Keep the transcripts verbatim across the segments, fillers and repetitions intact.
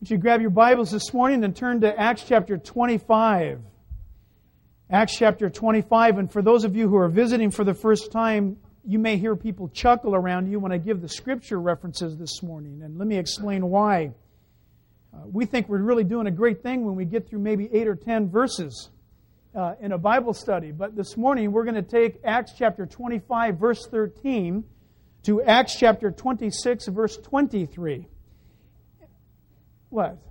Would you grab your Bibles this morning and turn to Acts chapter twenty-five. Acts chapter twenty-five, and for those of you who are visiting for the first time, you may hear people chuckle around you when I give the scripture references this morning, and let me explain why. Uh, we think we're really doing a great thing when we get through maybe eight or ten verses uh, in a Bible study, but this morning we're going to take Acts chapter twenty-five, verse thirteen, to Acts chapter twenty-six, verse twenty-three. What?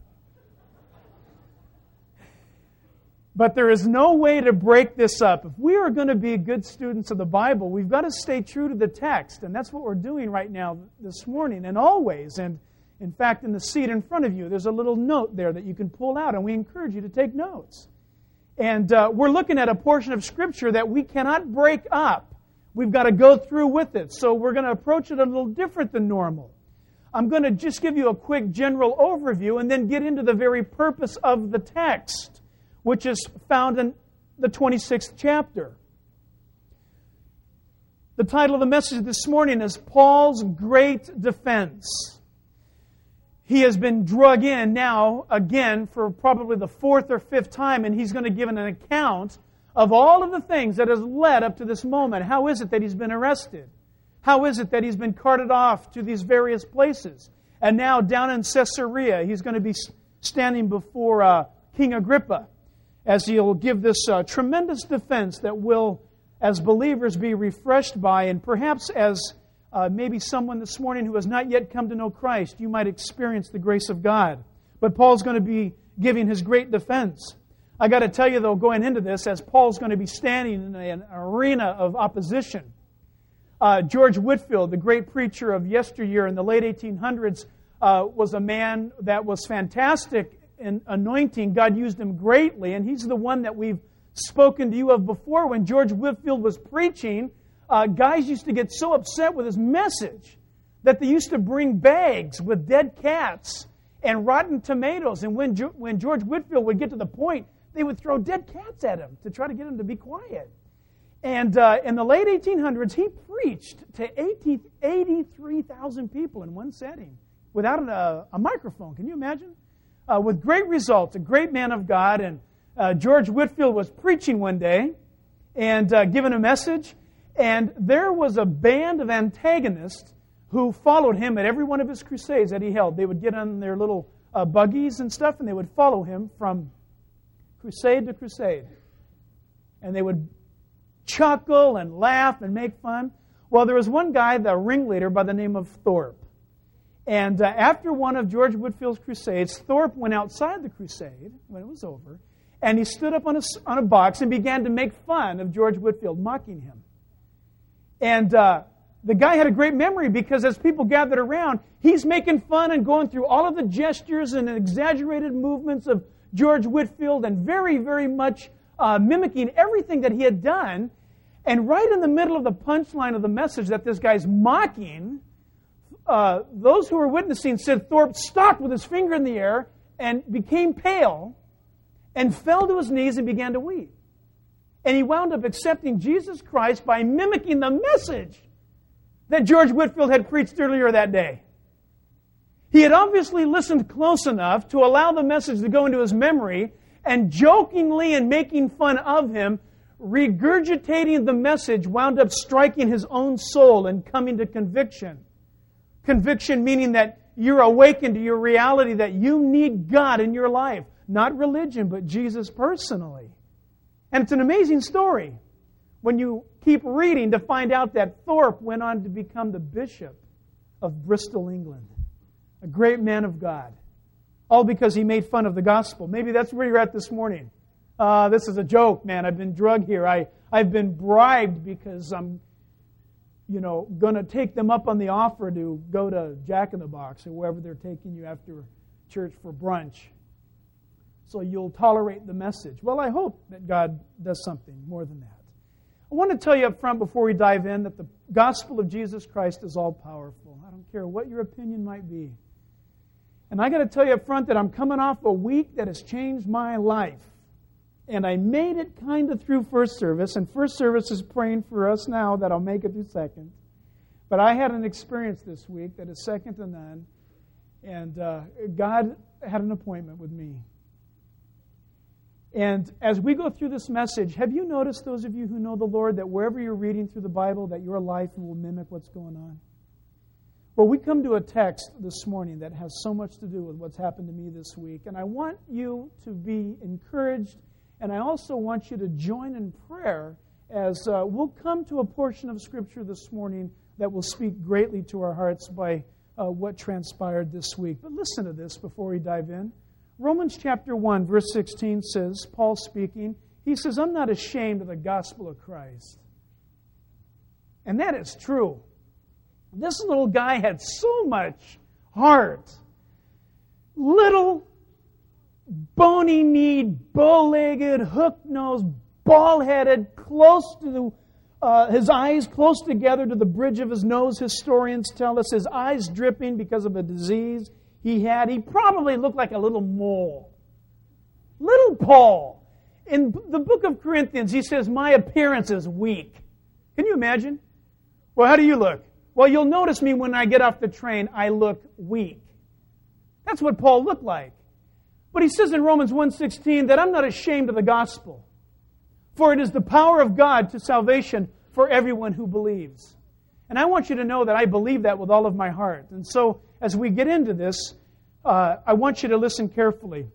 But there is no way to break this up. If we are going to be good students of the Bible, we've got to stay true to the text. And that's what we're doing right now this morning and always. And in fact, in the seat in front of you, there's a little note there that you can pull out. And we encourage you to take notes. And uh, we're looking at a portion of Scripture that we cannot break up. We've got to go through with it. So we're going to approach it a little different than normal. I'm going to just give you a quick general overview and then get into the very purpose of the text, which is found in the twenty-sixth chapter. The title of the message this morning is Paul's Great Defense. He has been drug in now again for probably the fourth or fifth time, and he's going to give an account of all of the things that has led up to this moment. How is it that he's been arrested? How is it that he's been carted off to these various places? And now down in Caesarea, he's going to be standing before uh, King Agrippa as he'll give this uh, tremendous defense that will, as believers, be refreshed by, and perhaps as uh, maybe someone this morning who has not yet come to know Christ, you might experience the grace of God. But Paul's going to be giving his great defense. I got to tell you, though, going into this, as Paul's going to be standing in an arena of opposition, Uh, George Whitefield, the great preacher of yesteryear in the late eighteen hundreds, uh, was a man that was fantastic in anointing. God used him greatly, and he's the one that we've spoken to you of before. When George Whitefield was preaching, uh, guys used to get so upset with his message that they used to bring bags with dead cats and rotten tomatoes. And when, jo- when George Whitefield would get to the point, they would throw dead cats at him to try to get him to be quiet. And uh, in the late eighteen hundreds, he preached to eighty-three thousand people in one setting without a, a microphone. Can you imagine? Uh, with great results, a great man of God. And uh, George Whitefield was preaching one day and uh, giving a message. And there was a band of antagonists who followed him at every one of his crusades that he held. They would get on their little uh, buggies and stuff, and they would follow him from crusade to crusade. And they would chuckle and laugh and make fun. Well, there was one guy, the ringleader, by the name of Thorpe. And uh, after one of George Whitefield's crusades, Thorpe went outside the crusade when it was over, and he stood up on a, on a box and began to make fun of George Whitefield, mocking him. And uh, the guy had a great memory because as people gathered around, he's making fun and going through all of the gestures and exaggerated movements of George Whitefield and very, very much Uh, mimicking everything that he had done. And right in the middle of the punchline of the message that this guy's mocking, uh, those who were witnessing said Thorpe stopped with his finger in the air and became pale and fell to his knees and began to weep. And he wound up accepting Jesus Christ by mimicking the message that George Whitefield had preached earlier that day. He had obviously listened close enough to allow the message to go into his memory, and jokingly and making fun of him, regurgitating the message, wound up striking his own soul and coming to conviction. Conviction meaning that you're awakened to your reality that you need God in your life. Not religion, but Jesus personally. And it's an amazing story when you keep reading to find out that Thorpe went on to become the bishop of Bristol, England. A great man of God. All because he made fun of the gospel. Maybe that's where you're at this morning. Uh, this is a joke, man. I've been drugged here. I, I've been bribed because I'm, you know, going to take them up on the offer to go to Jack in the Box or wherever they're taking you after church for brunch. So you'll tolerate the message. Well, I hope that God does something more than that. I want to tell you up front before we dive in that the gospel of Jesus Christ is all powerful. I don't care what your opinion might be. And I got to tell you up front that I'm coming off a week that has changed my life. And I made it kind of through first service. And first service is praying for us now that I'll make it through second. But I had an experience this week that is second to none. And uh, God had an appointment with me. And as we go through this message, have you noticed, those of you who know the Lord, that wherever you're reading through the Bible, that your life will mimic what's going on? Well, we come to a text this morning that has so much to do with what's happened to me this week. And I want you to be encouraged, and I also want you to join in prayer as uh, we'll come to a portion of Scripture this morning that will speak greatly to our hearts by uh, what transpired this week. But listen to this before we dive in. Romans chapter one, verse sixteen says, Paul speaking, he says, I'm not ashamed of the gospel of Christ. And that is true. This little guy had so much heart. Little, bony-kneed, bow-legged, hook-nosed, bald-headed, close to the, uh, his eyes close together to the bridge of his nose, historians tell us. His eyes dripping because of a disease he had. He probably looked like a little mole. Little Paul. In the book of Corinthians, he says, my appearance is weak. Can you imagine? Well, how do you look? Well, you'll notice me when I get off the train, I look weak. That's what Paul looked like. But he says in Romans one sixteen that I'm not ashamed of the gospel, for it is the power of God to salvation for everyone who believes. And I want you to know that I believe that with all of my heart. And so, as we get into this, uh, I want you to listen carefully.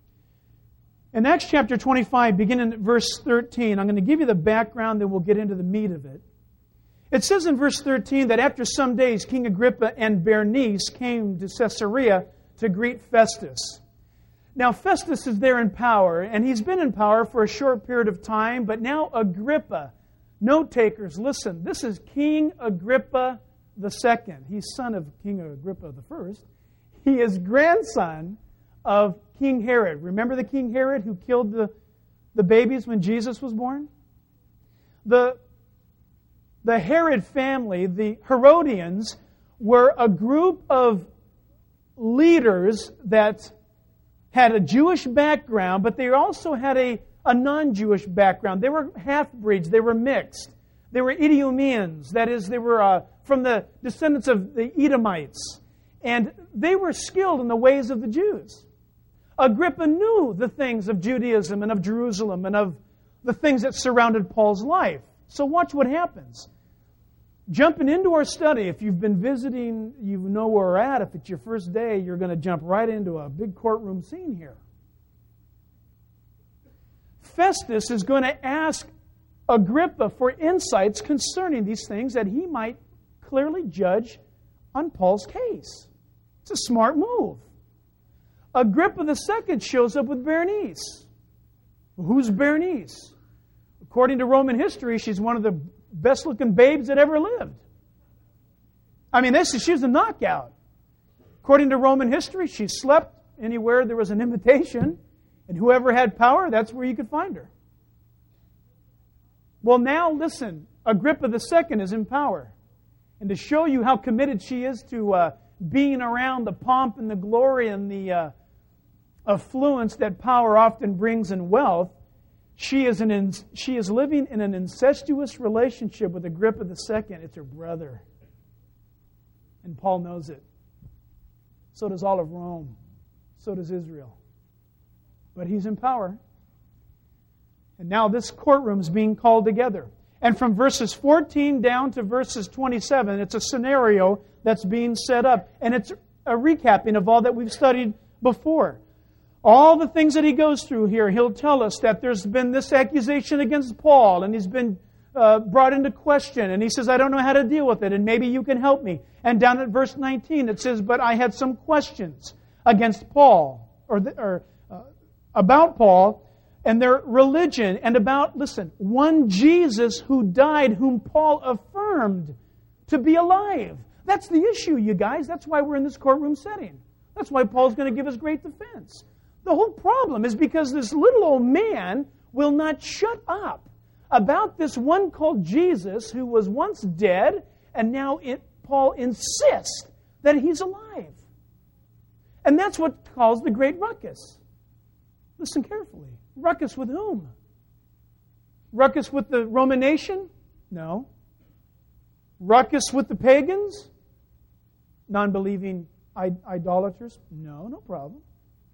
In Acts chapter twenty-five, beginning at verse thirteen, I'm going to give you the background, then we'll get into the meat of it. It says in verse thirteen that after some days, King Agrippa and Bernice came to Caesarea to greet Festus. Now, Festus is there in power, and he's been in power for a short period of time, but now Agrippa, note takers, listen, this is King Agrippa the Second. He's son of King Agrippa the First. He is grandson of King Herod. Remember the King Herod who killed the, the babies when Jesus was born? The, the Herod family, the Herodians, were a group of leaders that had a Jewish background, but they also had a, a non-Jewish background. They were half-breeds. They were mixed. They were Idumeans. That is, they were uh, from the descendants of the Edomites. And they were skilled in the ways of the Jews. Agrippa knew the things of Judaism and of Jerusalem and of the things that surrounded Paul's life. So watch what happens. Jumping into our study, if you've been visiting, you know where we're at. If it's your first day, you're going to jump right into a big courtroom scene here. Festus is going to ask Agrippa for insights concerning these things that he might clearly judge on Paul's case. It's a smart move. Agrippa the Second shows up with Bernice. Who's Bernice? According to Roman history, she's one of the best-looking babes that ever lived. I mean, this is, she was a knockout. According to Roman history, she slept anywhere there was an invitation, and whoever had power, that's where you could find her. Well, now, listen, Agrippa the Second is in power. And to show you how committed she is to uh, being around the pomp and the glory and the uh, affluence that power often brings in wealth, She is, an in, she is living in an incestuous relationship with Agrippa the Second. It's her brother. And Paul knows it. So does all of Rome. So does Israel. But he's in power. And now this courtroom is being called together. And from verses fourteen down to verses twenty-seven, it's a scenario that's being set up. And it's a recapping of all that we've studied before. All the things that he goes through here, he'll tell us that there's been this accusation against Paul, and he's been uh, brought into question, and he says, I don't know how to deal with it, and maybe you can help me. And down at verse nineteen, it says, but I had some questions against Paul, or, the, or uh, about Paul, and their religion, and about, listen, one Jesus who died, whom Paul affirmed to be alive. That's the issue, you guys. That's why we're in this courtroom setting. That's why Paul's going to give us great defense. The whole problem is because this little old man will not shut up about this one called Jesus who was once dead, and now it, Paul insists that he's alive. And that's what caused the great ruckus. Listen carefully. Ruckus with whom? Ruckus with the Roman nation? No. Ruckus with the pagans? Non-believing idolaters? No, no problem.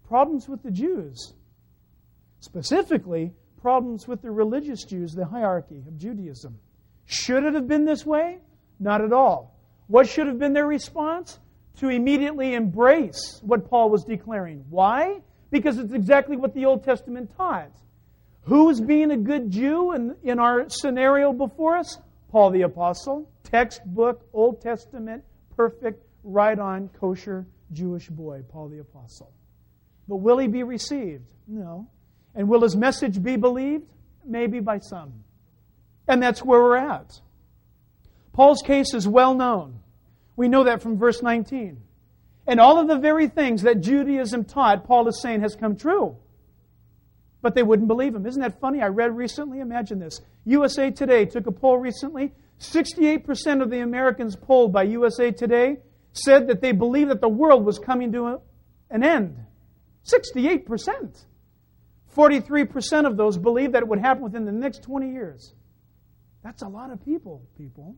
problems with the Jews. Specifically, problems with the religious Jews, the hierarchy of Judaism. Should it have been this way? Not at all. What should have been their response? To immediately embrace what Paul was declaring. Why? Because it's exactly what the Old Testament taught. Who's being a good Jew in, in our scenario before us? Paul the Apostle, textbook, Old Testament, perfect, right-on, kosher Jewish boy, Paul the Apostle. But will he be received? No. And will his message be believed? Maybe by some. And that's where we're at. Paul's case is well known. We know that from verse nineteen. And all of the very things that Judaism taught, Paul is saying, has come true. But they wouldn't believe him. Isn't that funny? I read recently, imagine this. U S A Today took a poll recently. sixty-eight percent of the Americans polled by U S A Today said that they believed that the world was coming to a, an end. sixty-eight percent. forty-three percent of those believed that it would happen within the next twenty years. That's a lot of people, people.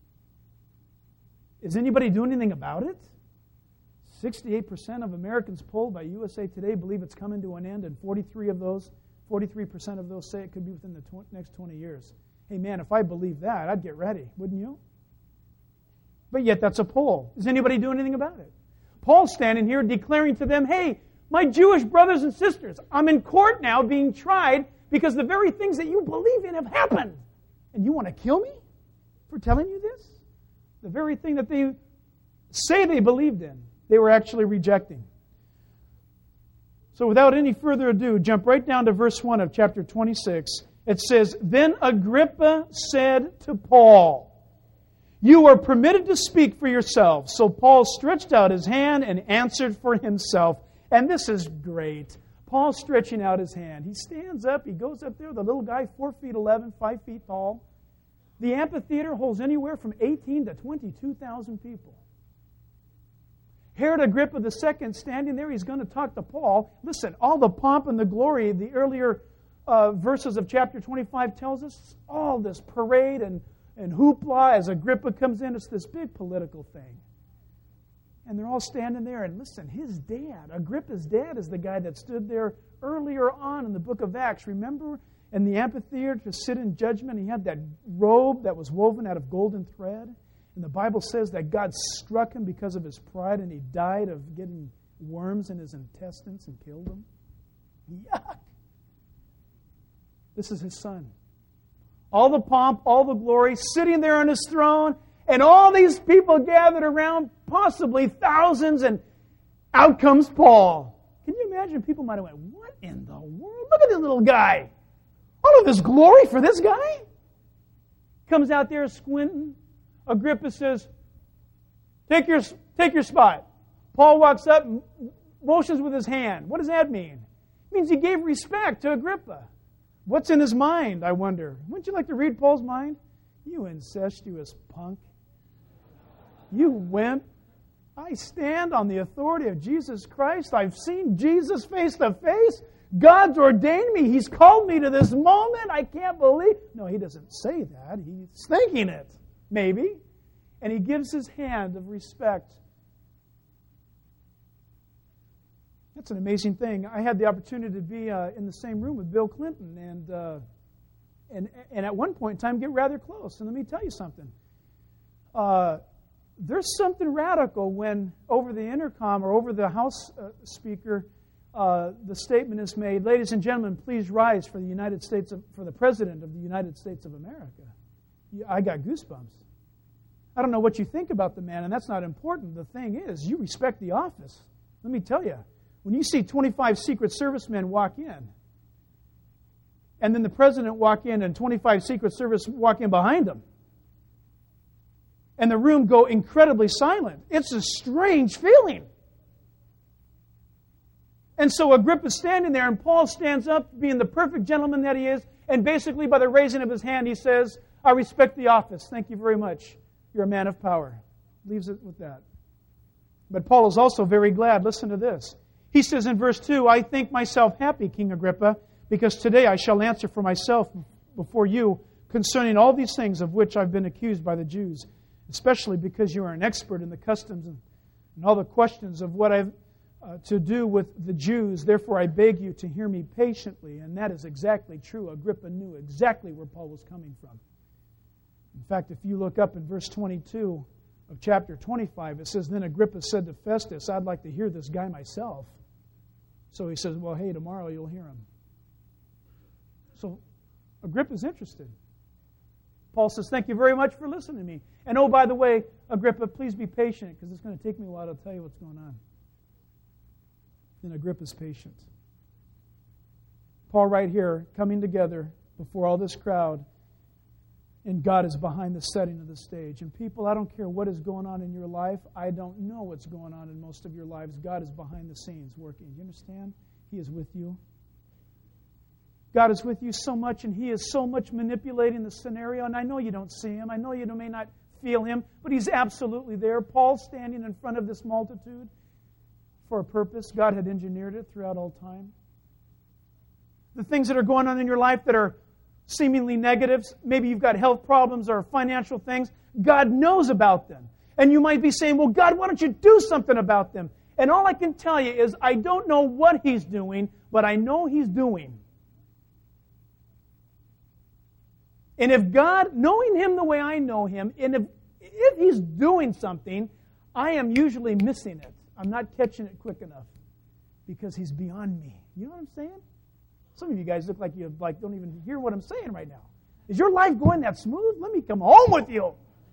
Is anybody doing anything about it? sixty-eight percent of Americans polled by U S A Today believe it's coming to an end, and forty-three of those, forty-three percent of those say it could be within the tw- next twenty years. Hey man, if I believed that, I'd get ready, wouldn't you? But yet that's a poll. Is anybody doing anything about it? Paul's standing here declaring to them, hey, my Jewish brothers and sisters, I'm in court now being tried because the very things that you believe in have happened. And you want to kill me for telling you this? The very thing that they say they believed in, they were actually rejecting. So without any further ado, jump right down to verse one of chapter twenty-six. It says, Then Agrippa said to Paul, You are permitted to speak for yourself. So Paul stretched out his hand and answered for himself. And this is great. Paul stretching out his hand. He stands up. He goes up there. The little guy, four feet eleven, five feet tall. The amphitheater holds anywhere from eighteen to twenty-two thousand people. Herod Agrippa the Second standing there. He's going to talk to Paul. Listen, all the pomp and the glory, the earlier uh, verses of chapter twenty-five tells us, all this parade and, and hoopla as Agrippa comes in. It's this big political thing. And they're all standing there. And listen, his dad, Agrippa's dad, is the guy that stood there earlier on in the book of Acts. Remember, in the amphitheater to sit in judgment, he had that robe that was woven out of golden thread. And the Bible says that God struck him because of his pride, and he died of getting worms in his intestines and killed him. Yuck! This is his son. All the pomp, all the glory, sitting there on his throne, and all these people gathered around, possibly thousands, and out comes Paul. Can you imagine? People might have went, what in the world? Look at this little guy. All of this glory for this guy? Comes out there squinting. Agrippa says, take your, take your spot. Paul walks up and motions with his hand. What does that mean? It means he gave respect to Agrippa. What's in his mind, I wonder? Wouldn't you like to read Paul's mind? You incestuous punk. You wimp. I stand on the authority of Jesus Christ. I've seen Jesus face to face. God's ordained me. He's called me to this moment. I can't believe. No, he doesn't say that. He's thinking it, maybe. And he gives his hand of respect. That's an amazing thing. I had the opportunity to be uh, in the same room with Bill Clinton and, uh, and, and at one point in time get rather close. And let me tell you something. Uh, there's something radical when over the intercom or over the House uh, speaker Uh, the statement is made, ladies and gentlemen, please rise for the United States of, for the President of the United States of America. I got goosebumps. I don't know what you think about the man, and that's not important. The thing is, you respect the office. Let me tell you, when you see twenty-five Secret Service men walk in, and then the President walk in and twenty-five Secret Service walk in behind him, and the room go incredibly silent, it's a strange feeling. And so Agrippa's standing there, and Paul stands up, being the perfect gentleman that he is, and basically by the raising of his hand, he says, I respect the office. Thank you very much. You're a man of power. Leaves it with that. But Paul is also very glad. Listen to this. He says in verse two, I think myself happy, King Agrippa, because today I shall answer for myself before you concerning all these things of which I've been accused by the Jews, especially because you are an expert in the customs and, and all the questions of what I've uh, to do with the Jews. Therefore, I beg you to hear me patiently. And that is exactly true. Agrippa knew exactly where Paul was coming from. In fact, if you look up in verse twenty-two of chapter twenty-five, it says, Then Agrippa said to Festus, I'd like to hear this guy myself. So he says, well, hey, tomorrow you'll hear him. So Agrippa's interested. Paul says, thank you very much for listening to me. And oh, by the way, Agrippa, please be patient, because it's going to take me a while to tell you what's going on. And Agrippa's patient. Paul right here, coming together before all this crowd, and God is behind the setting of the stage. And people, I don't care what is going on in your life. I don't know what's going on in most of your lives. God is behind the scenes working. Do you understand? He is with you. God is with you so much, and He is so much manipulating the scenario. And I know you don't see Him. I know you may not feel Him, but He's absolutely there. Paul's standing in front of this multitude for a purpose. God had engineered it throughout all time. The things that are going on in your life that are seemingly negatives, maybe you've got health problems or financial things, God knows about them. And you might be saying, well, God, why don't you do something about them? And all I can tell you is I don't know what He's doing, but I know He's doing. And if God, knowing Him the way I know Him, and if, if He's doing something, I am usually missing it. I'm not catching it quick enough because He's beyond me. You know what I'm saying? Some of you guys look like you like don't even hear what I'm saying right now. Is your life going that smooth? Let me come home with you.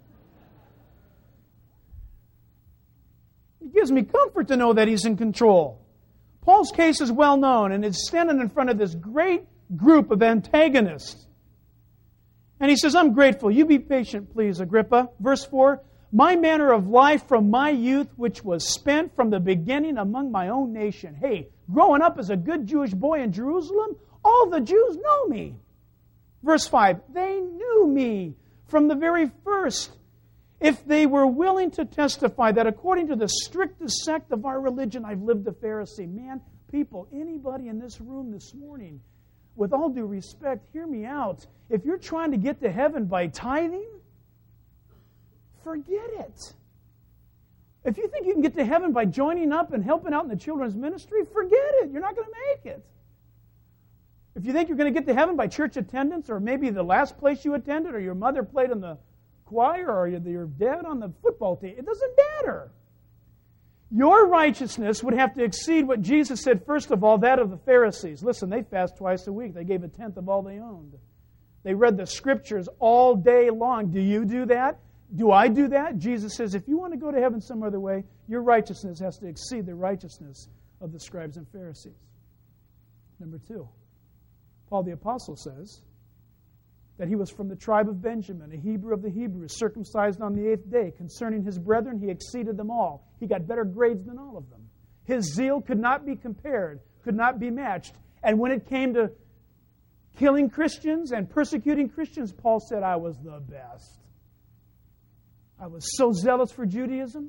It gives me comfort to know that He's in control. Paul's case is well known, and it's standing in front of this great group of antagonists. And he says, I'm grateful. You be patient, please, Agrippa. Verse four, my manner of life from my youth, which was spent from the beginning among my own nation. Hey, growing up as a good Jewish boy in Jerusalem, all the Jews know me. Verse five, they knew me from the very first. If they were willing to testify that according to the strictest sect of our religion, I've lived a Pharisee. Man, people, anybody in this room this morning, with all due respect, hear me out. If you're trying to get to heaven by tithing, forget it. If you think you can get to heaven by joining up and helping out in the children's ministry, forget it. You're not going to make it. If you think you're going to get to heaven by church attendance, or maybe the last place you attended, or your mother played in the choir, or your dad on the football team, it doesn't matter. Your righteousness would have to exceed what Jesus said, first of all, that of the Pharisees. Listen, they fast twice a week. They gave a tenth of all they owned. They read the Scriptures all day long. Do you do that? Do I do that? Jesus says, if you want to go to heaven some other way, your righteousness has to exceed the righteousness of the scribes and Pharisees. Number two, Paul the Apostle says that he was from the tribe of Benjamin, a Hebrew of the Hebrews, circumcised on the eighth day. Concerning his brethren, he exceeded them all. He got better grades than all of them. His zeal could not be compared, could not be matched. And when it came to killing Christians and persecuting Christians, Paul said, I was the best. I was so zealous for Judaism.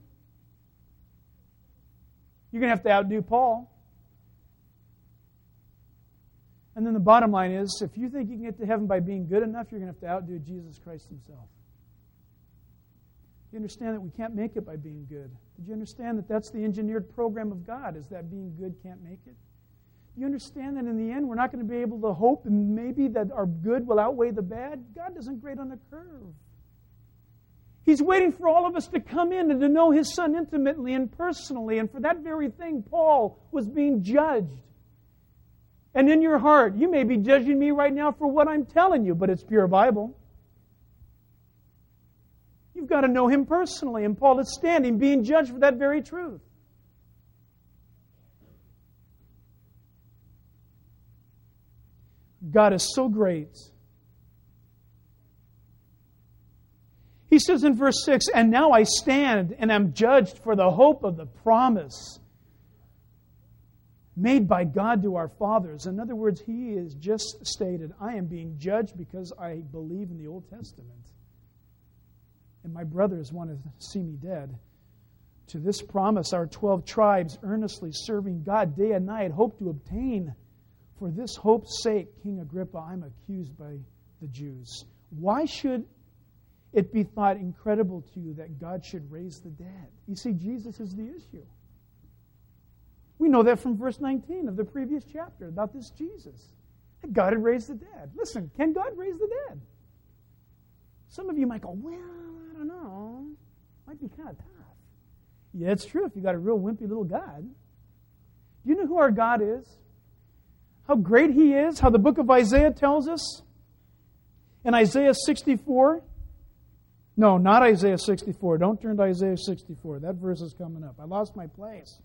You're going to have to outdo Paul. And then the bottom line is, if you think you can get to heaven by being good enough, you're going to have to outdo Jesus Christ Himself. You understand that we can't make it by being good? Did you understand that that's the engineered program of God, is that being good can't make it? You understand that in the end, we're not going to be able to hope and maybe that our good will outweigh the bad? God doesn't grade on a curve. He's waiting for all of us to come in and to know His Son intimately and personally. And for that very thing, Paul was being judged. And in your heart, you may be judging me right now for what I'm telling you, but it's pure Bible. You've got to know Him personally. And Paul is standing, being judged for that very truth. God is so great. He says in verse six, and now I stand and am judged for the hope of the promise made by God to our fathers. In other words, he is just stated, I am being judged because I believe in the Old Testament. And my brothers want to see me dead. To this promise, our twelve tribes, earnestly serving God day and night, hope to obtain. For this hope's sake, King Agrippa, I'm accused by the Jews. Why should it be thought incredible to you that God should raise the dead? You see, Jesus is the issue. We know that from verse nineteen of the previous chapter about this Jesus. That God had raised the dead. Listen, can God raise the dead? Some of you might go, well, I don't know. Might be kind of tough. Yeah, it's true if you got a real wimpy little God. Do you know who our God is? How great He is? How the book of Isaiah tells us? In Isaiah sixty-four, no, not Isaiah sixty-four. Don't turn to Isaiah sixty-four. That verse is coming up. I lost my place.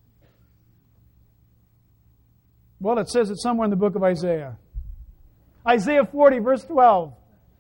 Well, it says it somewhere in the book of Isaiah. Isaiah forty, verse twelve.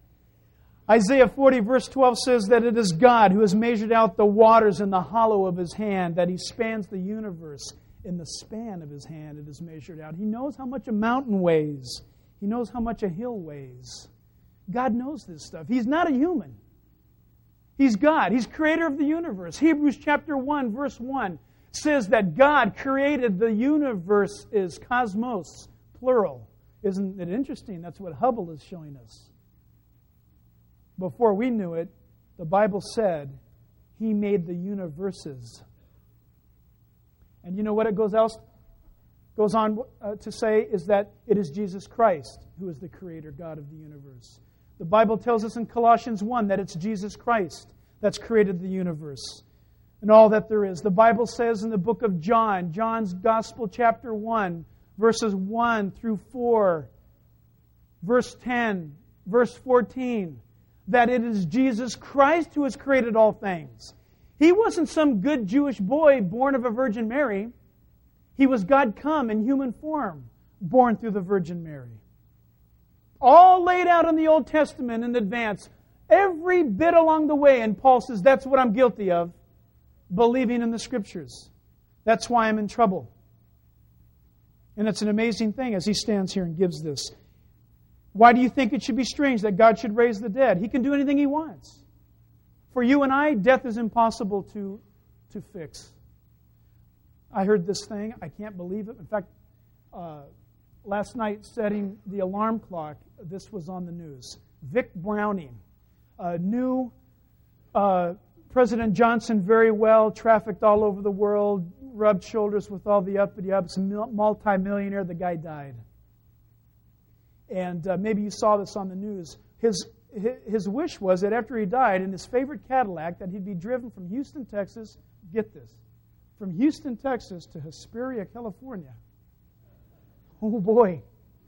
Isaiah forty, verse twelve says that it is God who has measured out the waters in the hollow of His hand, that He spans the universe in the span of His hand. It is measured out. He knows how much a mountain weighs. He knows how much a hill weighs. God knows this stuff. He's not a human. He's God. He's creator of the universe. Hebrews chapter one, verse one says that God created the universe is cosmos, plural. Isn't it interesting? That's what Hubble is showing us. Before we knew it, the Bible said He made the universes. And you know what it goes else goes on uh, to say is that it is Jesus Christ who is the creator God of the universe. The Bible tells us in Colossians one that it's Jesus Christ that's created the universe and all that there is. The Bible says in the book of John, John's Gospel chapter one, verses one through four, verse ten, verse fourteen, that it is Jesus Christ who has created all things. He wasn't some good Jewish boy born of a Virgin Mary. He was God come in human form, born through the Virgin Mary. All laid out in the Old Testament in advance, every bit along the way. And Paul says, that's what I'm guilty of, believing in the Scriptures. That's why I'm in trouble. And it's an amazing thing as he stands here and gives this. Why do you think it should be strange that God should raise the dead? He can do anything He wants. For you and I, death is impossible to, to fix. I heard this thing. I can't believe it. In fact, uh, last night, setting the alarm clock, this was on the news. Vic Browning uh, knew uh, President Johnson very well, trafficked all over the world, rubbed shoulders with all the uppity-ups, multi-millionaire. The guy died. And uh, maybe you saw this on the news. His, his wish was that after he died, in his favorite Cadillac, that he'd be driven from Houston, Texas, get this, from Houston, Texas to Hesperia, California. Oh boy.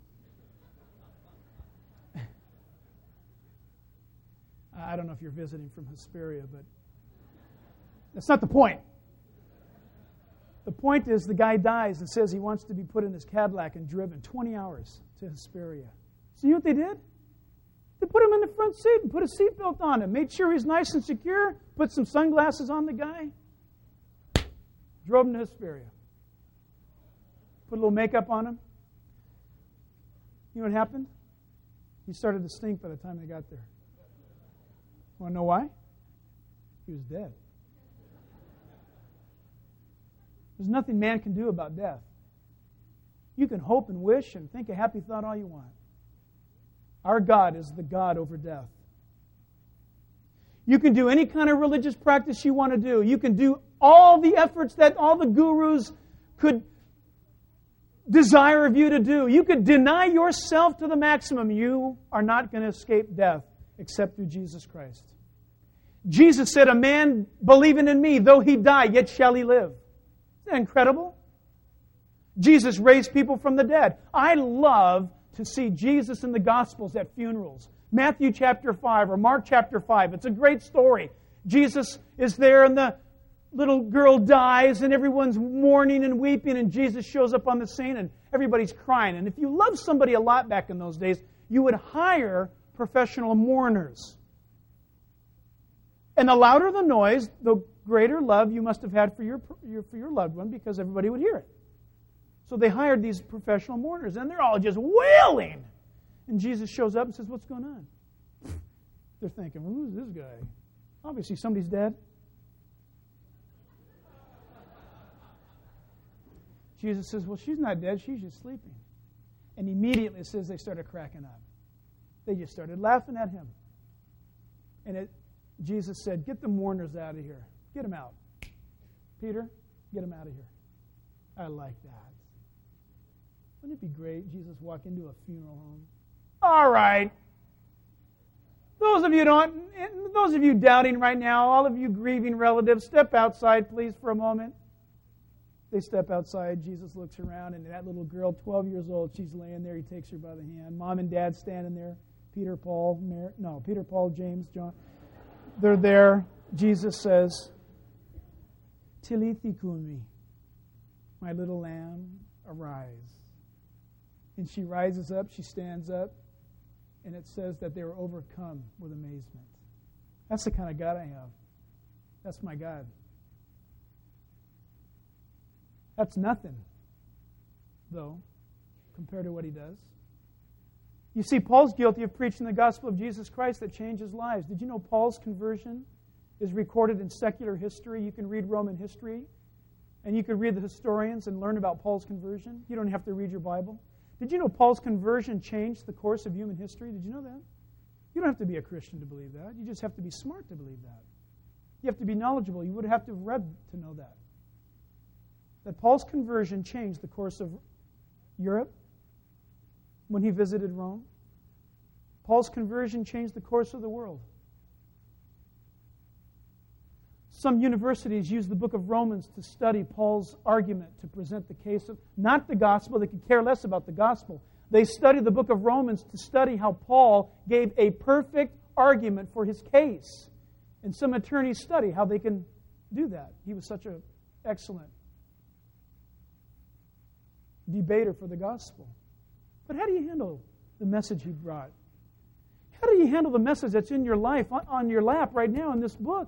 I don't know if you're visiting from Hesperia, but that's not the point. The point is the guy dies and says he wants to be put in his Cadillac and driven twenty hours to Hesperia. So you know what they did? They put him in the front seat and put a seatbelt on him, made sure he's nice and secure, put some sunglasses on the guy, drove him to Hesperia. Put a little makeup on him. You know what happened? He started to stink by the time they got there. Want to know why? He was dead. There's nothing man can do about death. You can hope and wish and think a happy thought all you want. Our God is the God over death. You can do any kind of religious practice you want to do. You can do all the efforts that all the gurus could desire of you to do. You could deny yourself to the maximum. You are not going to escape death except through Jesus Christ. Jesus said, a man believing in me, though he die, yet shall he live. Isn't that incredible? Jesus raised people from the dead. I love to see Jesus in the Gospels at funerals. Matthew chapter five or Mark chapter five. It's a great story. Jesus is there and the little girl dies and everyone's mourning and weeping and Jesus shows up on the scene and everybody's crying. And if you loved somebody a lot back in those days, you would hire professional mourners. And the louder the noise, the greater love you must have had for your, your, for your loved one because everybody would hear it. So they hired these professional mourners, and they're all just wailing. And Jesus shows up and says, what's going on? They're thinking, well, who's this guy? Obviously somebody's dead. Jesus says, well, she's not dead, she's just sleeping. And immediately it says they started cracking up. They just started laughing at him. And it, Jesus said, get the mourners out of here. Get them out. Peter, get them out of here. I like that. Wouldn't it be great, Jesus walk into a funeral home? All right. Those of you don't, those of you doubting right now, all of you grieving relatives, step outside, please, for a moment. They step outside. Jesus looks around, and that little girl, twelve years old, she's laying there. He takes her by the hand. Mom and Dad standing there. Peter, Paul, Mary, no, Peter, Paul, James, John. They're there. Jesus says, Talitha kumi, my little lamb, arise. And she rises up, she stands up, and it says that they were overcome with amazement. That's the kind of God I have. That's my God. That's nothing, though, compared to what he does. You see, Paul's guilty of preaching the gospel of Jesus Christ that changes lives. Did you know Paul's conversion is recorded in secular history? You can read Roman history, and you can read the historians and learn about Paul's conversion. You don't have to read your Bible. Did you know Paul's conversion changed the course of human history? Did you know that? You don't have to be a Christian to believe that. You just have to be smart to believe that. You have to be knowledgeable. You would have to have read to know that. That Paul's conversion changed the course of Europe when he visited Rome. Paul's conversion changed the course of the world. Some universities use the book of Romans to study Paul's argument, to present the case of, not the gospel, they could care less about the gospel. They study the book of Romans to study how Paul gave a perfect argument for his case. And some attorneys study how they can do that. He was such an excellent debater for the gospel. But how do you handle the message he brought? How do you handle the message that's in your life, on your lap right now in this book?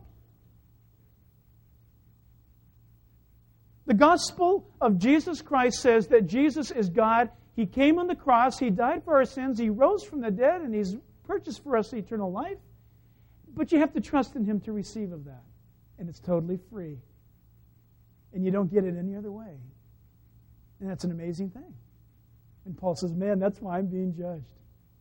The gospel of Jesus Christ says that Jesus is God. He came on the cross. He died for our sins. He rose from the dead, and He's purchased for us eternal life. But you have to trust in Him to receive of that. And it's totally free. And you don't get it any other way. And that's an amazing thing. And Paul says, man, that's why I'm being judged.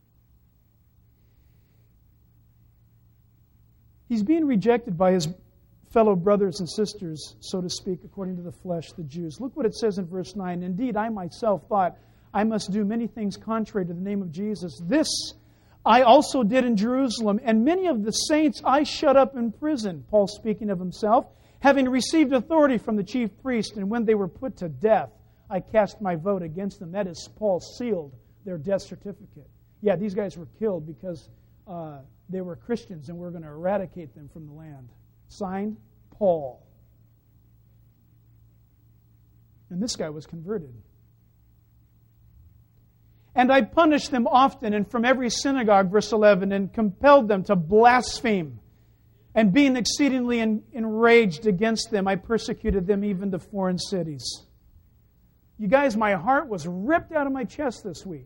He's being rejected by his fellow brothers and sisters, so to speak, according to the flesh, the Jews. Look what it says in verse nine. Indeed, I myself thought I must do many things contrary to the name of Jesus. This I also did in Jerusalem, and many of the saints I shut up in prison. Paul speaking of himself, having received authority from the chief priest, and when they were put to death, I cast my vote against them. That is, Paul sealed their death certificate. Yeah, these guys were killed because uh, they were Christians, and we're going to eradicate them from the land. Signed, Paul. And this guy was converted. And I punished them often and from every synagogue, verse eleven, and compelled them to blaspheme. And being exceedingly en- enraged against them, I persecuted them even to foreign cities. You guys, my heart was ripped out of my chest this week.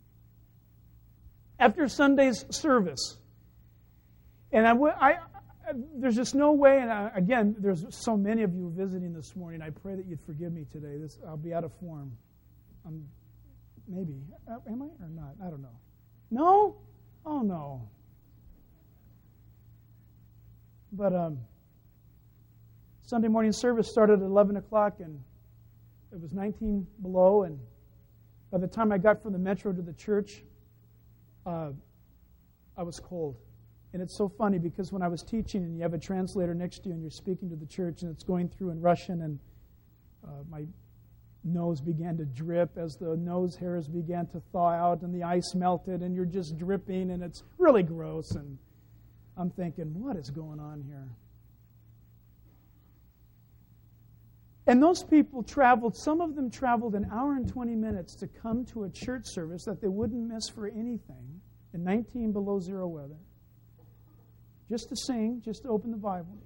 After Sunday's service. And I, I there's just no way, and I, again, there's so many of you visiting this morning. I pray that you'd forgive me today. This I'll be out of form. I'm, maybe. Am I or not? I don't know. No? Oh, no. But um, Sunday morning service started at eleven o'clock, and it was nineteen below, and by the time I got from the metro to the church, uh, I was cold. And it's so funny because when I was teaching and you have a translator next to you and you're speaking to the church and it's going through in Russian, and uh, my nose began to drip as the nose hairs began to thaw out and the ice melted and you're just dripping and it's really gross. And I'm thinking, what is going on here? And those people traveled, some of them traveled an hour and twenty minutes to come to a church service that they wouldn't miss for anything in nineteen below zero weather. Just to sing, just to open the Bible.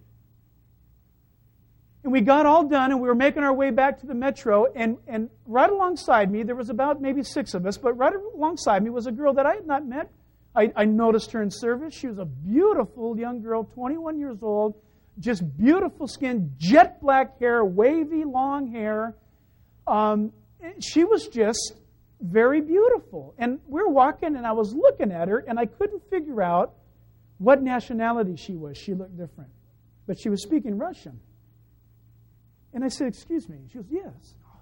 And we got all done, and we were making our way back to the metro, and, and right alongside me, there was about maybe six of us, but right alongside me was a girl that I had not met. I, I noticed her in service. She was a beautiful young girl, twenty-one years old, just beautiful skin, jet black hair, wavy long hair. Um, she was just very beautiful. And we were walking, and I was looking at her, and I couldn't figure out what nationality she was. She looked different. But she was speaking Russian. And I said, excuse me. She goes, yes. Oh,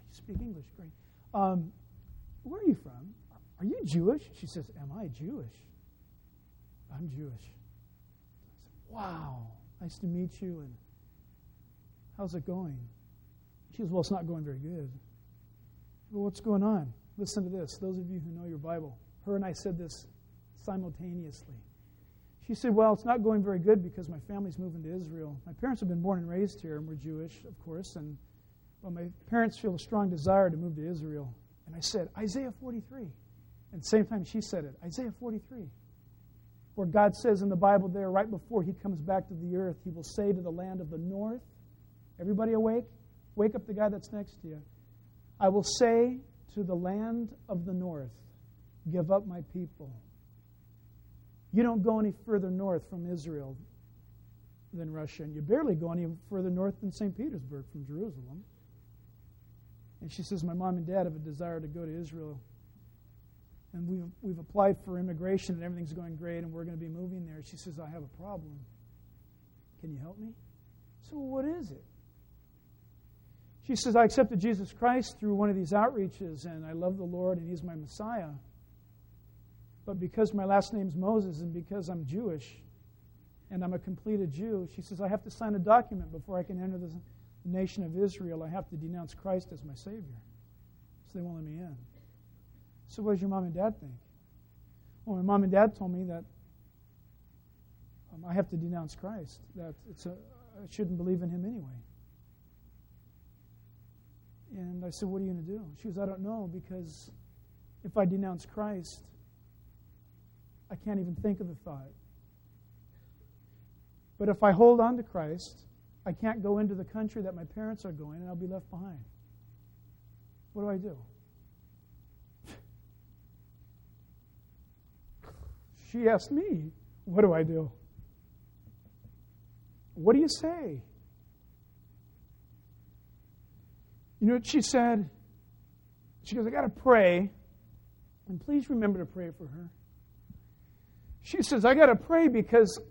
you speak English, great. Um, where are you from? Are you Jewish? She says, am I Jewish? I'm Jewish. I said, wow, nice to meet you, and how's it going? She says, well, it's not going very good. Well, what's going on? Listen to this. Those of you who know your Bible, her and I said this simultaneously. She said, well, it's not going very good because my family's moving to Israel. My parents have been born and raised here, and we're Jewish, of course, and well, my parents feel a strong desire to move to Israel. And I said, Isaiah forty-three. And at the same time she said it, Isaiah forty-three, where God says in the Bible there, right before he comes back to the earth, he will say to the land of the north, everybody awake? Wake up the guy that's next to you. I will say to the land of the north, give up my people. You don't go any further north from Israel than Russia, and you barely go any further north than Saint Petersburg from Jerusalem. And she says, my mom and dad have a desire to go to Israel, and we've, we've applied for immigration, and everything's going great, and we're going to be moving there. She says, I have a problem. Can you help me? So what is it? She says, I accepted Jesus Christ through one of these outreaches, and I love the Lord, and he's my Messiah. But because my last name's Moses and because I'm Jewish and I'm a completed Jew, she says, I have to sign a document before I can enter the nation of Israel. I have to denounce Christ as my Savior. So they won't let me in. So what does your mom and dad think? Well, my mom and dad told me that um, I have to denounce Christ, that it's a, I shouldn't believe in him anyway. And I said, what are you going to do? She goes, I don't know, because if I denounce Christ, I can't even think of the thought. But if I hold on to Christ, I can't go into the country that my parents are going, and I'll be left behind. What do I do? She asked me, what do I do? What do you say? You know what she said? She goes, I got to pray, and please remember to pray for her. She says, I got to pray because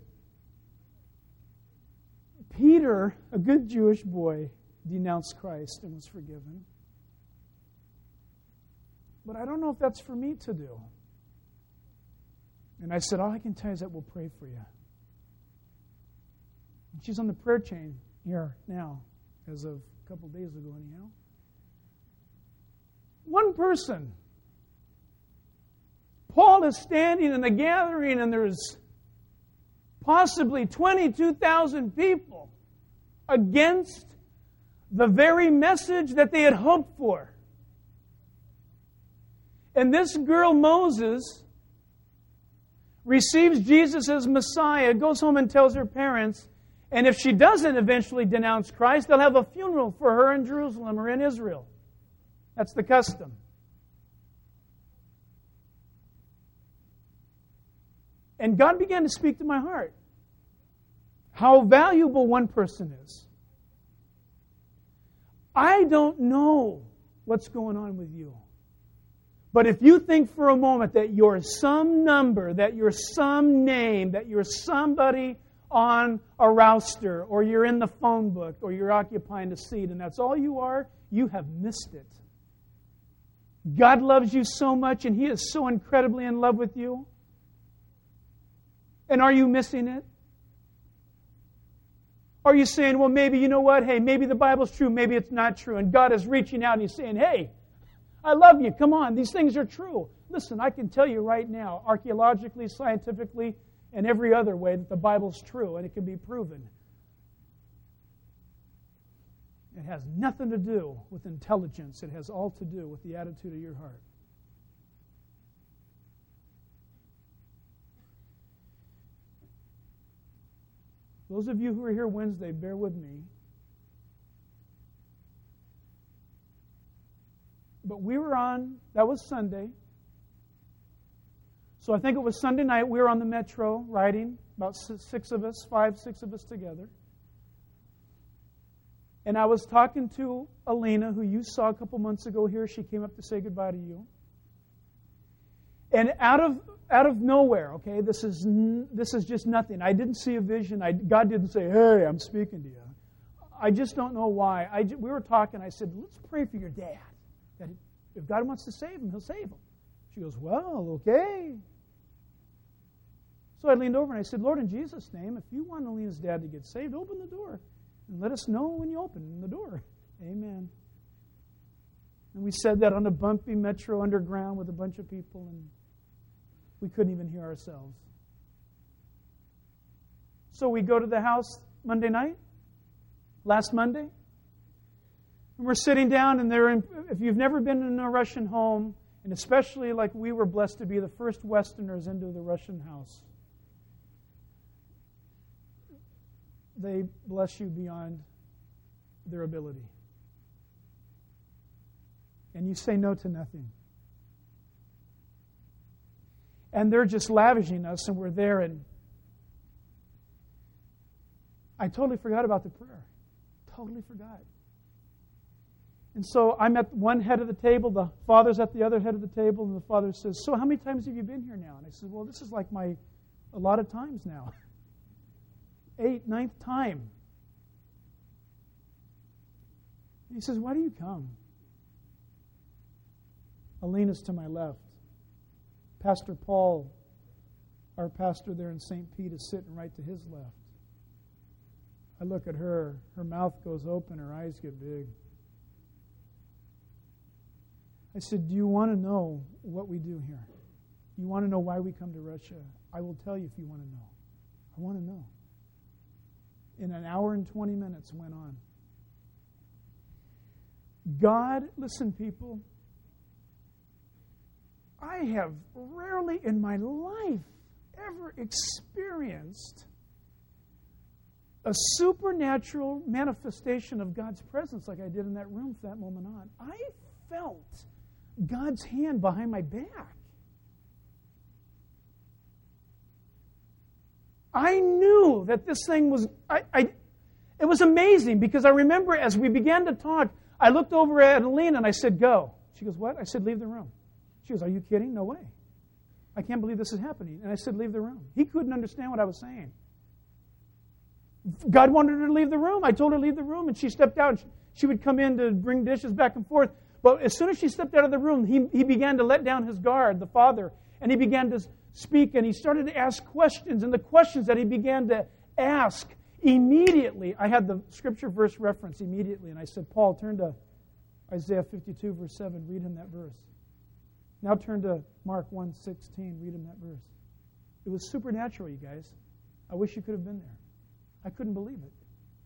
Peter, a good Jewish boy, denounced Christ and was forgiven. But I don't know if that's for me to do. And I said, all I can tell you is that we'll pray for you. And she's on the prayer chain here now, as of a couple of days ago anyhow. One person. Paul is standing in a gathering, and there's possibly twenty-two thousand people against the very message that they had hoped for. And this girl, Moses, receives Jesus as Messiah, goes home and tells her parents, and if she doesn't eventually denounce Christ, they'll have a funeral for her in Jerusalem or in Israel. That's the custom. And God began to speak to my heart how valuable one person is. I don't know what's going on with you. But if you think for a moment that you're some number, that you're some name, that you're somebody on a roster, or you're in the phone book, or you're occupying a seat, and that's all you are, you have missed it. God loves you so much, and He is so incredibly in love with you. And are you missing it? Are you saying, well, maybe, you know what, hey, maybe the Bible's true, maybe it's not true, and God is reaching out and He's saying, hey, I love you, come on, these things are true. Listen, I can tell you right now, archaeologically, scientifically, and every other way that the Bible's true, and it can be proven. It has nothing to do with intelligence. It has all to do with the attitude of your heart. Those of you who are here Wednesday, bear with me. But we were on, that was Sunday. So I think it was Sunday night, we were on the metro riding, about six of us, five, six of us together. And I was talking to Alina, who you saw a couple months ago here. She came up to say goodbye to you. And out of out of nowhere, okay, this is this is just nothing. I didn't see a vision. I, God didn't say, hey, I'm speaking to you. I just don't know why. I, we were talking. I said, let's pray for your dad. That if God wants to save him, he'll save him. She goes, well, okay. So I leaned over and I said, Lord, in Jesus' name, if you want Alina's dad to get saved, open the door. And let us know when you open the door. Amen. And we said that on a bumpy metro underground with a bunch of people, and we couldn't even hear ourselves. So we go to the house Monday night, last Monday, and we're sitting down, and they're in, if you've never been in a Russian home, and especially like we were blessed to be the first Westerners into the Russian house, they bless you beyond their ability. And you say no to nothing. And they're just lavishing us, and we're there, and I totally forgot about the prayer. Totally forgot. And so I'm at one head of the table, the father's at the other head of the table, and the father says, so how many times have you been here now? And I said, well, this is like my, a lot of times now. Eight, ninth time. And he says, why do you come? Alina's to my left. Pastor Paul, our pastor there in Saint Pete, is sitting right to his left. I look at her, her mouth goes open, her eyes get big. I said, do you want to know what we do here? You want to know why we come to Russia? I will tell you if you want to know. I want to know. In an hour and twenty minutes went on. God, listen, people, I have rarely in my life ever experienced a supernatural manifestation of God's presence like I did in that room from that moment on. I felt God's hand behind my back. I knew that this thing was, I, I, it was amazing because I remember as we began to talk, I looked over at Alina and I said, go. She goes, what? I said, leave the room. She goes, are you kidding? No way. I can't believe this is happening. And I said, leave the room. He couldn't understand what I was saying. God wanted her to leave the room. I told her to leave the room, and she stepped out. She would come in to bring dishes back and forth. But as soon as she stepped out of the room, he, he began to let down his guard, the father, and he began to speak, and he started to ask questions. And the questions that he began to ask, immediately, I had the scripture verse reference immediately, and I said, Paul, turn to Isaiah fifty-two, verse seven. Read him that verse. Now turn to Mark one sixteen. Read him that verse. It was supernatural, you guys. I wish you could have been there. I couldn't believe it.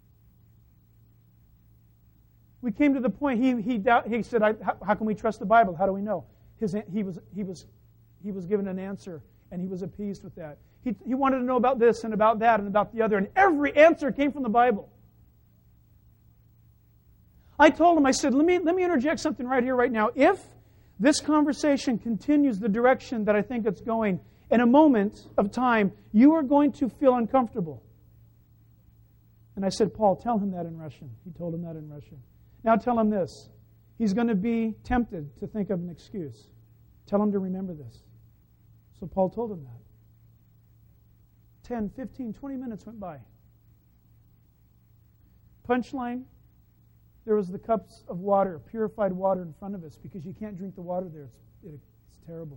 We came to the point, he he, doubt, he said, I, how, how can we trust the Bible? How do we know? His, he, was, he, was, he was given an answer, and he was appeased with that. He, he wanted to know about this and about that and about the other, and every answer came from the Bible. I told him, I said, let me, let me interject something right here, right now. If this conversation continues the direction that I think it's going, in a moment of time, you are going to feel uncomfortable. And I said, Paul, tell him that in Russian. He told him that in Russian. Now tell him this. He's going to be tempted to think of an excuse. Tell him to remember this. So Paul told him that. ten, fifteen, twenty minutes went by. Punchline, there was the cups of water, purified water in front of us, because you can't drink the water there. It's, it, it's terrible.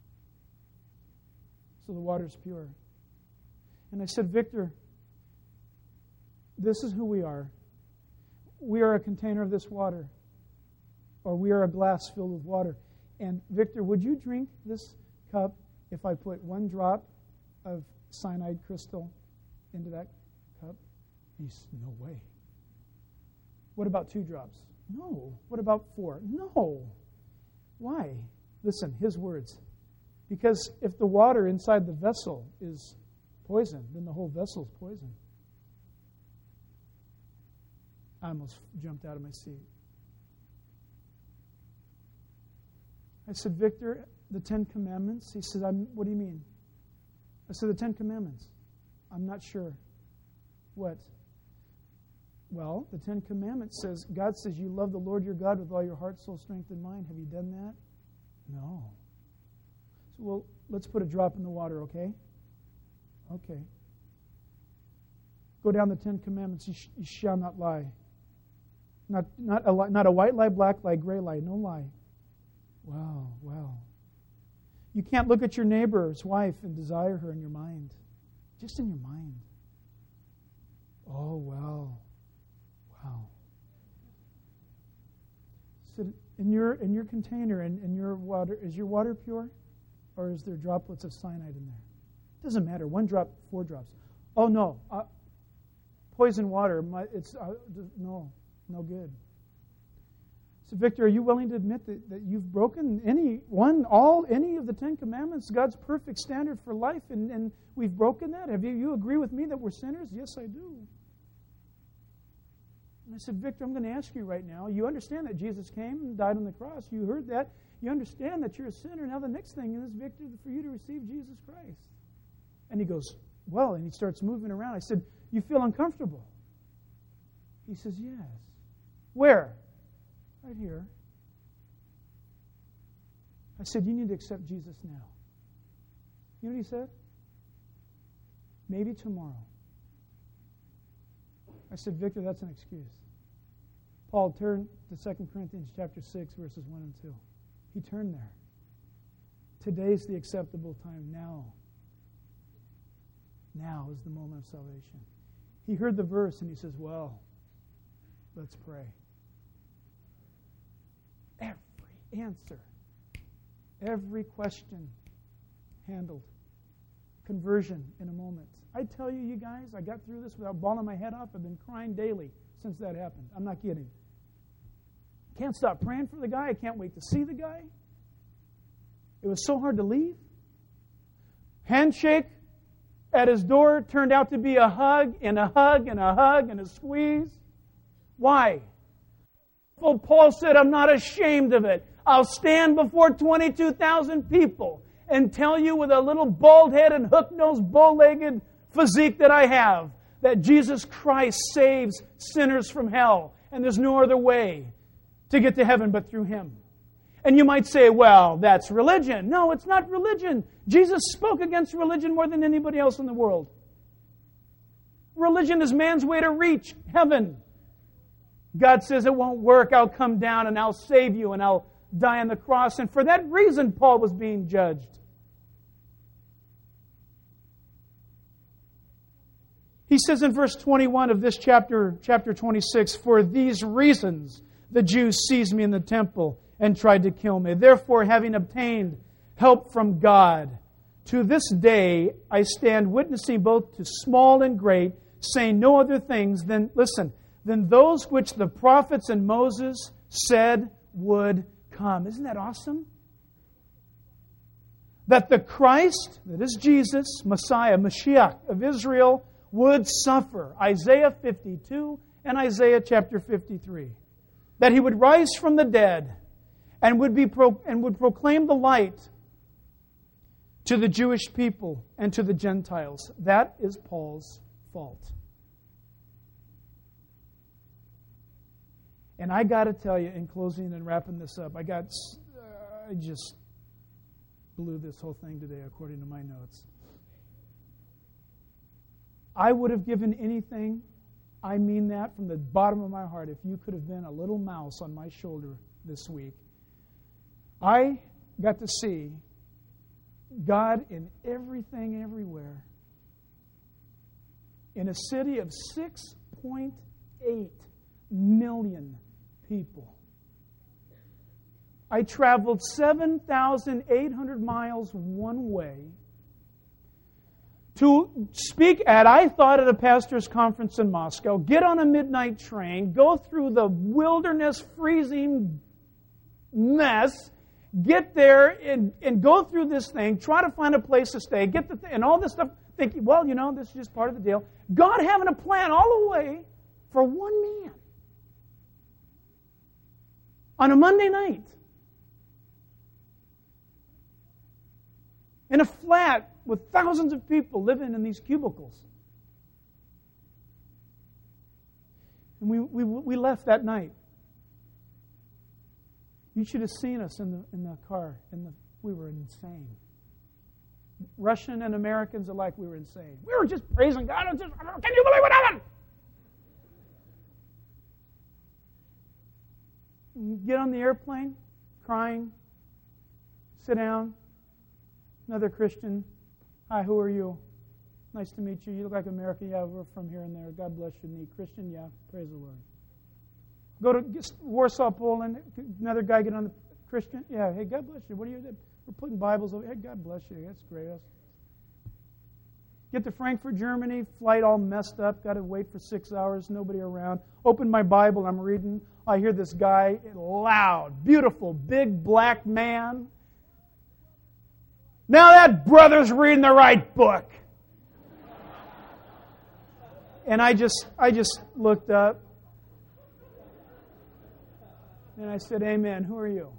So the water's pure. And I said, Victor, this is who we are. We are a container of this water, or we are a glass filled with water. And Victor, would you drink this cup if I put one drop of cyanide crystal into that cup? He said, no way. What about two drops? No. What about four? No. Why? Listen, his words. Because if the water inside the vessel is poison, then the whole vessel is poison. I almost jumped out of my seat. I said, Victor, the Ten Commandments? He said, I'm, what do you mean? I said, the Ten Commandments. I'm not sure. What? Well, the Ten Commandments says, God says you love the Lord your God with all your heart, soul, strength, and mind. Have you done that? No. So, well, let's put a drop in the water, okay? Okay. Go down the Ten Commandments. You, sh- you shall not lie. Not, not, a, not a white lie, black lie, gray lie. No lie. You can't look at your neighbor's wife and desire her in your mind. Just in your mind. Oh, well. Wow. So in your in your container, in, in your water, is your water pure? Or is there droplets of cyanide in there? It doesn't matter. One drop, four drops. Oh, no. Uh, poison water, my, it's uh, no, no good. So, Victor, are you willing to admit that, that you've broken any one, all, any of the Ten Commandments, God's perfect standard for life, and, and we've broken that? Have you, you agree with me that we're sinners? Yes, I do. And I said, Victor, I'm going to ask you right now. You understand that Jesus came and died on the cross. You heard that. You understand that you're a sinner. Now the next thing is, Victor, for you to receive Jesus Christ. And he goes, well, and he starts moving around. I said, you feel uncomfortable? He says, yes. Where? Right here. I said, you need to accept Jesus now. You know what he said? Maybe tomorrow. I said, Victor, that's an excuse. Paul turned to Second Corinthians chapter six, verses one and two. He turned there. Today's the acceptable time. Now. Now is the moment of salvation. He heard the verse and he says, well, let's pray. Every answer, every question handled. Conversion in a moment. I tell you, you guys, I got through this without bawling my head off. I've been crying daily since that happened. I'm not kidding. Can't stop praying for the guy. I can't wait to see the guy. It was so hard to leave. Handshake at his door turned out to be a hug and a hug and a hug and a squeeze. Why? Well, Paul said, I'm not ashamed of it. I'll stand before twenty-two thousand people and tell you with a little bald head and hook-nosed, bow-legged physique that I have that Jesus Christ saves sinners from hell. And there's no other way to get to heaven but through Him. And you might say, well, that's religion. No, it's not religion. Jesus spoke against religion more than anybody else in the world. Religion is man's way to reach heaven. God says it won't work. I'll come down and I'll save you and I'll die on the cross. And for that reason, Paul was being judged. He says in verse twenty-one of this chapter, chapter twenty-six, for these reasons the Jews seized me in the temple and tried to kill me. Therefore, having obtained help from God, to this day I stand witnessing both to small and great, saying no other things than, listen, than those which the prophets and Moses said would come. Isn't that awesome? That the Christ, that is Jesus, Messiah, Mashiach of Israel, would suffer. Isaiah fifty-two and Isaiah chapter fifty-three. That He would rise from the dead and would be pro- and would proclaim the light to the Jewish people and to the Gentiles. That is Paul's fault. And I got to tell you, in closing and wrapping this up, I got, uh, I just blew this whole thing today according to my notes. I would have given anything, I mean that from the bottom of my heart, if you could have been a little mouse on my shoulder this week. I got to see God in everything, everywhere. In a city of six point eight million people. I traveled seven thousand eight hundred miles one way to speak at, I thought, at a pastor's conference in Moscow, get on a midnight train, go through the wilderness, freezing mess, get there and, and go through this thing, try to find a place to stay, get the th- and all this stuff, thinking, well, you know, this is just part of the deal. God having a plan all the way for one man. On a Monday night. In a flat with thousands of people living in these cubicles. And we, we, we left that night. You should have seen us in the in the car. In the, we were insane. Russian and Americans alike, we were insane. We were just praising God. And just, can you believe what happened? Get on the airplane, crying, sit down, Another Christian. Hi, who are you? Nice to meet you. You look like American. Yeah, we're from here and there. God bless you. Neat. Christian? Yeah, praise the Lord. Go to Warsaw, Poland. Another guy get on the Christian? Yeah, hey, God bless you. What are you doing? We're putting Bibles over. Hey, God bless you. That's great. That's... Get to Frankfurt, Germany. Flight all messed up. Got to wait for six hours. Nobody around. Open my Bible. I'm reading. I hear this guy, loud, beautiful, big black man. Now that brother's reading the right book. And I just, I just looked up. And I said, amen. Who are you?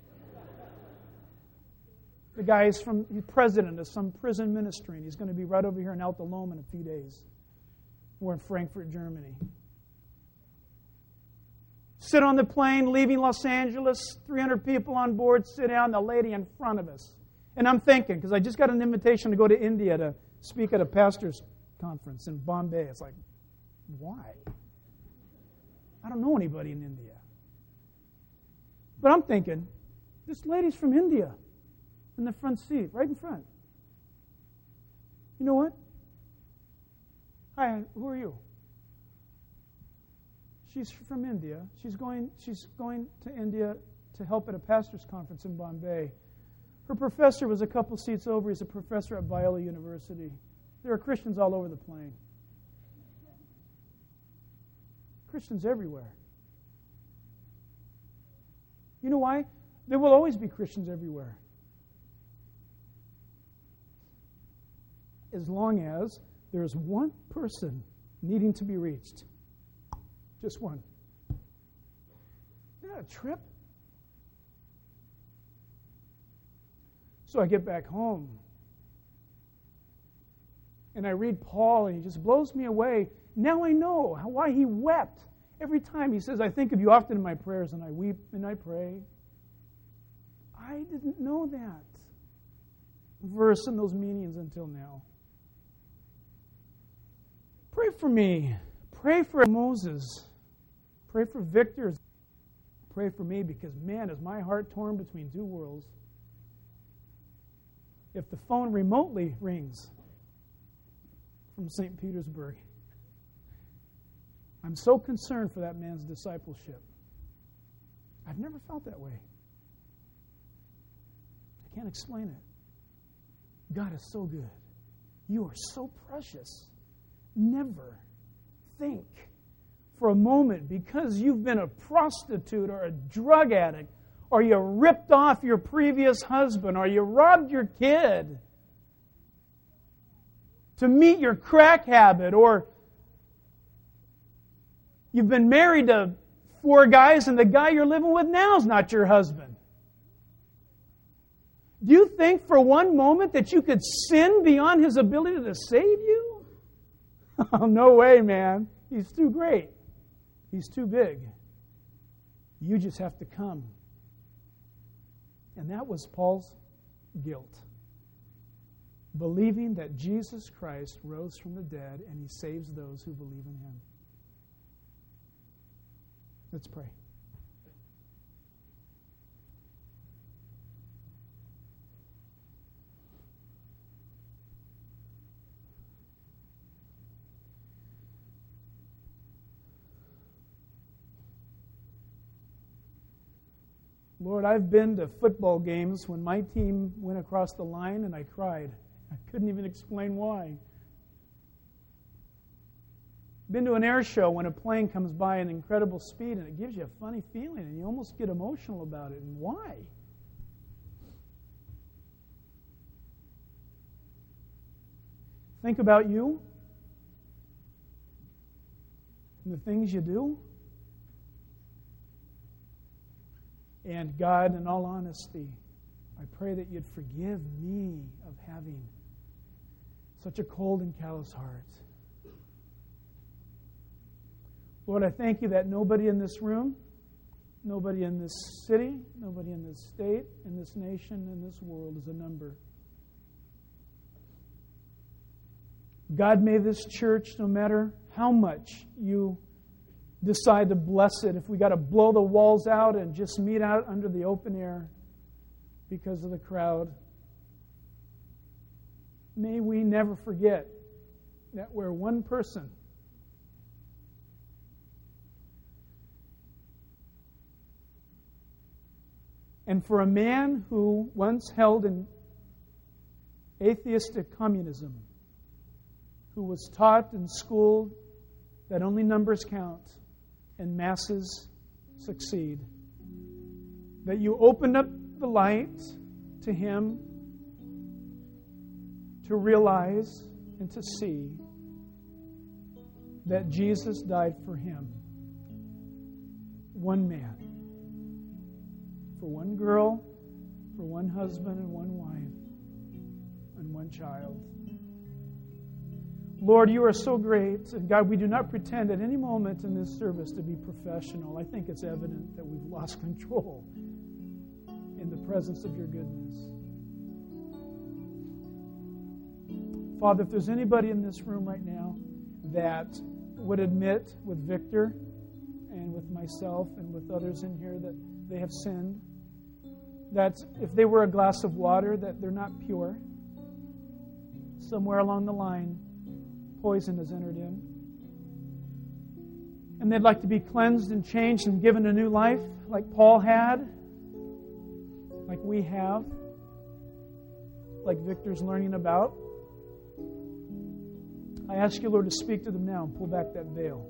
The guy is from, he's president of some prison ministry, and he's going to be right over here in Alta Loma in a few days. We're in Frankfurt, Germany. Sit on the plane, leaving Los Angeles, three hundred people on board, sit down, the lady in front of us. And I'm thinking, because I just got an invitation to go to India to speak at a pastor's conference in Bombay. It's like, why? I don't know anybody in India. But I'm thinking, this lady's from India in the front seat, right in front. You know what? Hi, who are you? She's from India. She's going, she's going to India to help at a pastor's conference in Bombay. Her professor was a couple seats over. He's a professor at Biola University. There are Christians all over the plane. Christians everywhere. You know why? There will always be Christians everywhere. As long as there is one person needing to be reached. Just one. Isn't that a trip? So I get back home. And I read Paul, and he just blows me away. Now I know how, why he wept. Every time he says, I think of you often in my prayers, and I weep and I pray. I didn't know that verse and those meanings until now. Pray for me. Pray for Moses. Pray for Victor. Pray for me, because, man, is my heart torn between two worlds. If the phone remotely rings from Saint Petersburg, I'm so concerned for that man's discipleship. I've never felt that way. I can't explain it. God is so good. You are so precious. Never think for a moment, because you've been a prostitute or a drug addict, or you ripped off your previous husband, or you robbed your kid to meet your crack habit, or you've been married to four guys and the guy you're living with now is not your husband. Do you think for one moment that you could sin beyond His ability to save you? Oh, no way, man. He's too great. He's too big. You just have to come. And that was Paul's guilt. Believing that Jesus Christ rose from the dead and He saves those who believe in Him. Let's pray. Lord, I've been to football games when my team went across the line and I cried. I couldn't even explain why. Been to an air show when a plane comes by at incredible speed and it gives you a funny feeling and you almost get emotional about it. And why? Think about you and the things you do. And God, in all honesty, I pray that you'd forgive me of having such a cold and callous heart. Lord, I thank you that nobody in this room, nobody in this city, nobody in this state, in this nation, in this world is a number. God, may this church, no matter how much you decide to bless it, if we got to blow the walls out and just meet out under the open air because of the crowd, may we never forget that we're one person. And for a man who once held in atheistic communism, who was taught and schooled that only numbers count and masses succeed, that you opened up the light to him to realize and to see that Jesus died for him. One man. For one girl, for one husband and one wife, and one child. Lord, you are so great. And God, we do not pretend at any moment in this service to be professional. I think it's evident that we've lost control in the presence of your goodness. Father, if there's anybody in this room right now that would admit with Victor and with myself and with others in here that they have sinned, that if they were a glass of water, that they're not pure, somewhere along the line, poison has entered in, and they'd like to be cleansed and changed and given a new life like Paul had, like we have, like Victor's learning about, I ask you, Lord, to speak to them now and pull back that veil.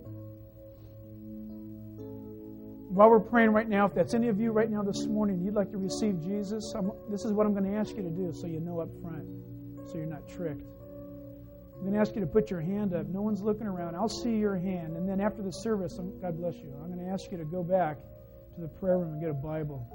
While we're praying right now, if that's any of you right now this morning, you'd like to receive Jesus, I'm, this is what I'm going to ask you to do so you know up front, so you're not tricked. I'm going to ask you to put your hand up. No one's looking around. I'll see your hand. And then after the service, I'm, God bless you, I'm going to ask you to go back to the prayer room and get a Bible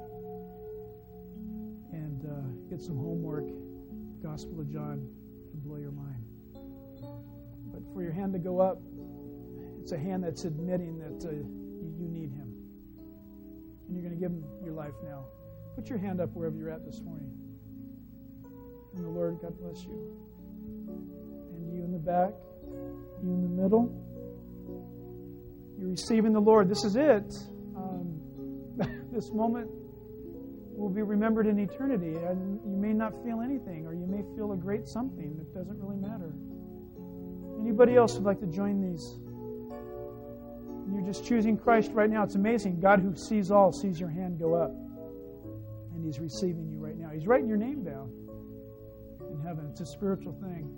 and uh, get some homework, Gospel of John, to blow your mind. But for your hand to go up, it's a hand that's admitting that uh, you need Him. And you're going to give Him your life now. Put your hand up wherever you're at this morning. And the Lord, God bless you. And you in the back, you in the middle. You're receiving the Lord. This is it. Um, this moment will be remembered in eternity. And you may not feel anything, or you may feel a great something. It doesn't really matter. Anybody else would like to join these? And you're just choosing Christ right now. It's amazing. God, who sees all, sees your hand go up. And He's receiving you right now. He's writing your name down in heaven. It's a spiritual thing.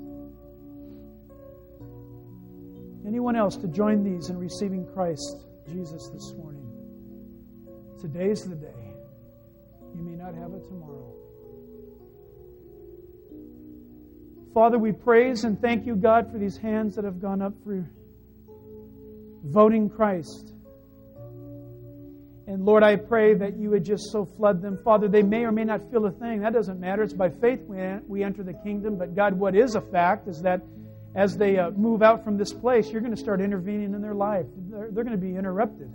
Anyone else to join these in receiving Christ Jesus this morning? Today's the day. You may not have it tomorrow. Father, we praise and thank you, God, for these hands that have gone up for voting Christ. And Lord, I pray that you would just so flood them. Father, they may or may not feel a thing. That doesn't matter. It's by faith we enter the kingdom. But God, what is a fact is that as they uh, move out from this place, you're going to start intervening in their life. They're, they're going to be interrupted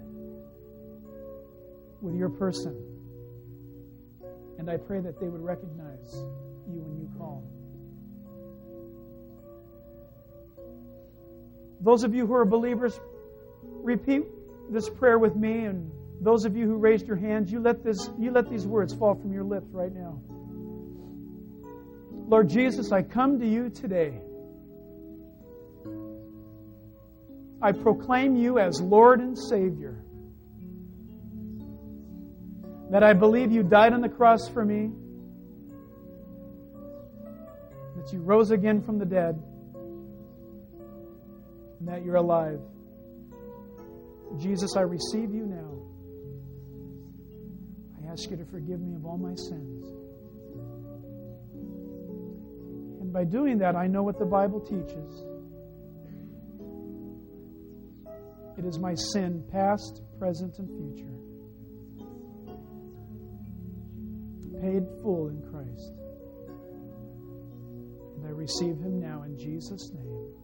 with your person. And I pray that they would recognize you when you call. Those of you who are believers, repeat this prayer with me, and those of you who raised your hands, you let this, you let these words fall from your lips right now. Lord Jesus, I come to you today. I proclaim you as Lord and Savior. That I believe you died on the cross for me. That you rose again from the dead. And that you're alive. Jesus, I receive you now. I ask you to forgive me of all my sins. And by doing that, I know what the Bible teaches. It is my sin, past, present, and future. Paid full in Christ. And I receive Him now in Jesus' name.